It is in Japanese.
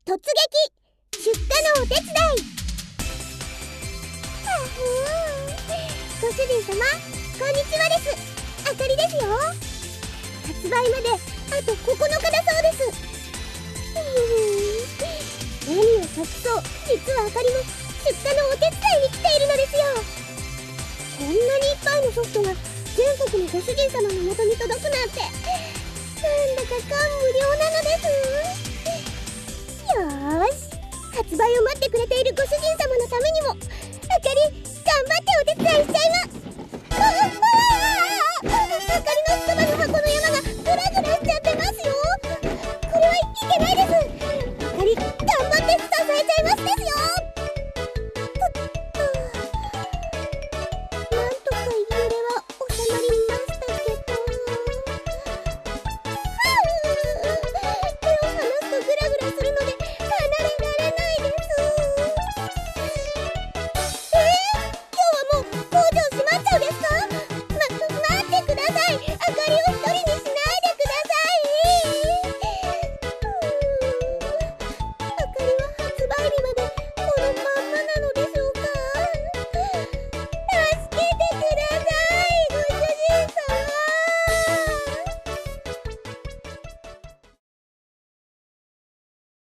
突撃出荷のお手伝い。ご主人様、こんにちはです。あかりですよ。発売まであと9日だそうです。何を隠そう、実はあかりも出荷のお手伝いに来ているのですよ。こんなにいっぱいのソフトが全国のご主人様の元に届くなんて、なんだか感無量なのです。よーし、発売を待ってくれているご主人様のためにもあかり頑張ってお手伝いしちゃいます。